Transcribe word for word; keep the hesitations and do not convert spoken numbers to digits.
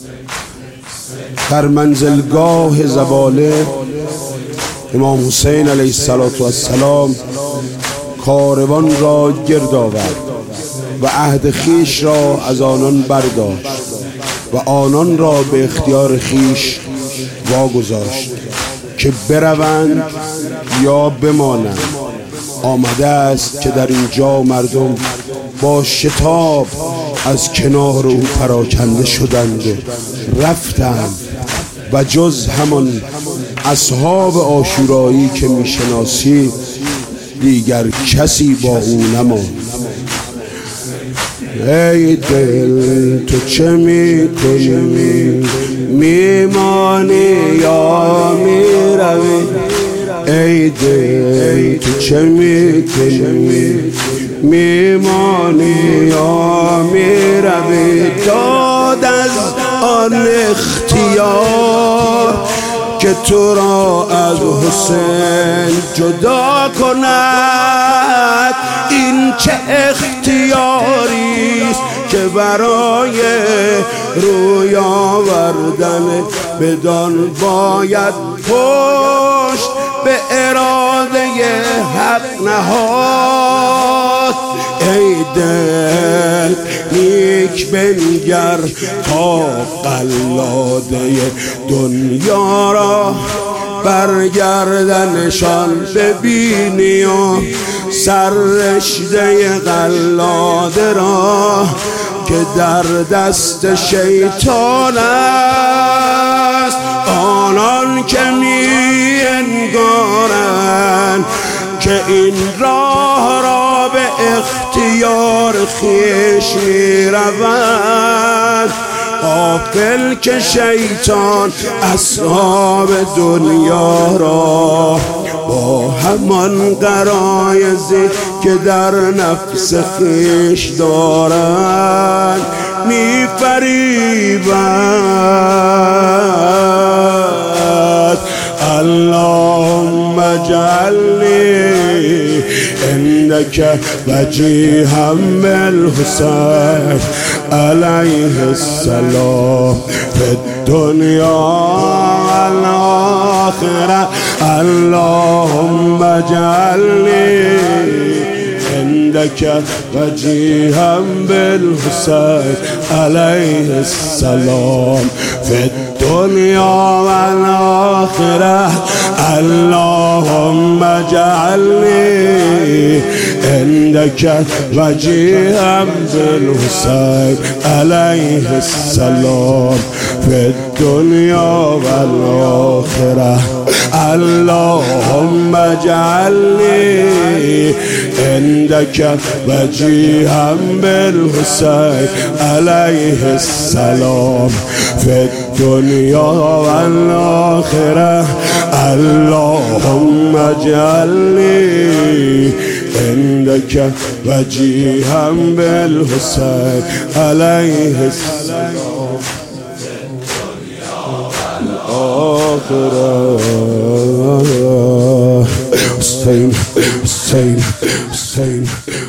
در منزلگاه زباله امام حسین علیه السلام کاروان را گرد آورد و عهد خیش را از آنان برداشت و آنان را به اختیار خیش واگذاشت که بروند یا بمانند. آمده است که در اینجا مردم با شتاب از کنار او پراکنده شدند و رفتند و جز همان اصحاب عاشورایی که میشناسی دیگر کسی با او نماند. ای دل تو چه میکنی؟ میمانی یا میروی؟ ای دل تو چه میکنی؟ میمانی یا میروی؟ داد از آن اختیار که تو را از حسین جدا کند. این چه اختیاری است که برای روی آوردن بدان باید پشت به اراده حق نهاد. ای دل نیک بنگر تا قلاده دنیا را برگردنشان ببینی و سررشته قلاده را که در دست شیطان است. آنان که می انگارند که این راه را به اختیار خیش می روند، غافل که شیطان اصحاب دنیا را با همان غرایزی که در نفس خیش دارند می فریبند. اللهم اجعلنی عندك وجيها بالحسين عليه السلام في الدنيا والآخرة. اللهم اجعلني عندك وجيها بالحسين عليه السلام في الدنيا والآخرة. اللهم اجعلني عندك وجيها بالحسين عليه السلام في الدنيا والآخرة. اللهم اجعلني عندك وجيها بالحسين عليه السلام في الدنيا والآخرة. اللهم اجعلني عندك وجيها بالحسين عليه السلام في الدنيا والآخرة. حسين حسين حسين